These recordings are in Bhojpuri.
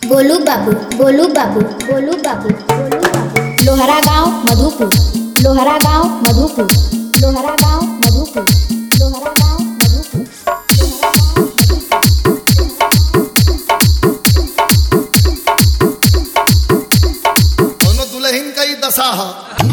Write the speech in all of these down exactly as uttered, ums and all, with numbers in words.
गोलू बाबू गोलू बाबू गोलू बाबू गोलू बाबू लोहरा गांव मधुपुर लोहरा गांव मधुपुर लोहरा गांव मधुपुर लोहरा गांव मधुपुर दोनों दुल्हन का ही दशा है।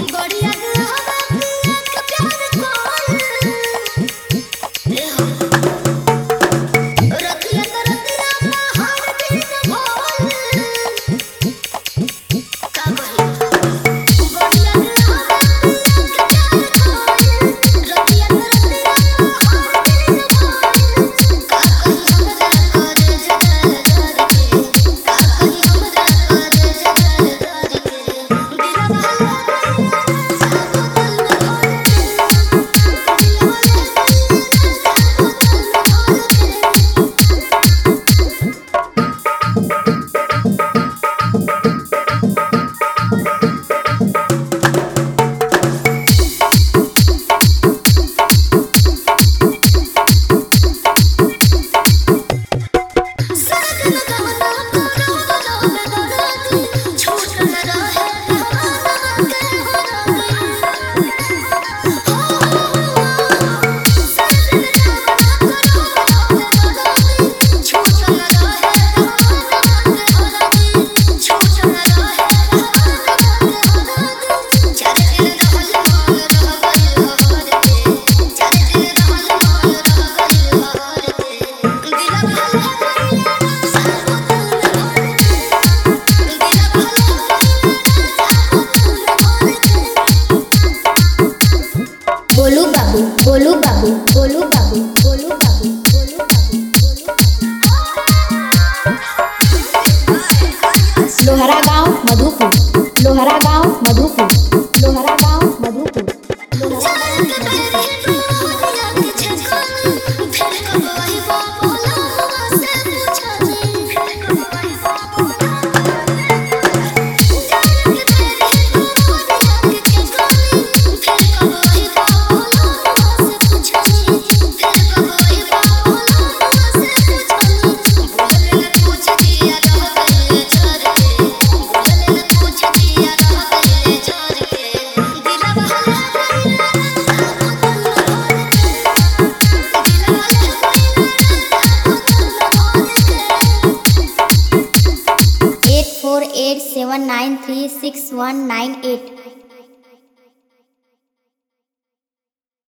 गोलू बाबू गोलू बाबू गोलू बाबू गोलू बाबू गोलू बाबू लोहरा गांव मधुपुर लोहरा गांव मधुपुर लोहरा गांव Madhupur Lohra eight four eight seven nine three six one nine at.